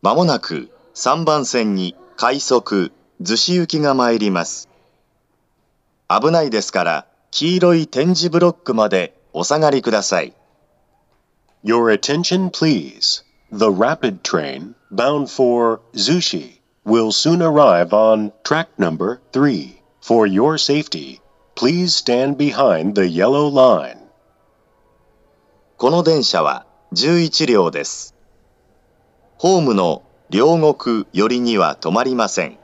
まもなく3番線に快速、逗子行きが参ります。危ないですから、黄色い点字ブロックまでお下がりください。 Your attention, please. The rapid train, bound for Zushi, will soon arrive on track number 3. For your safety, please stand behind the yellow line. この電車は11両です。ホームの両国寄りには止まりません。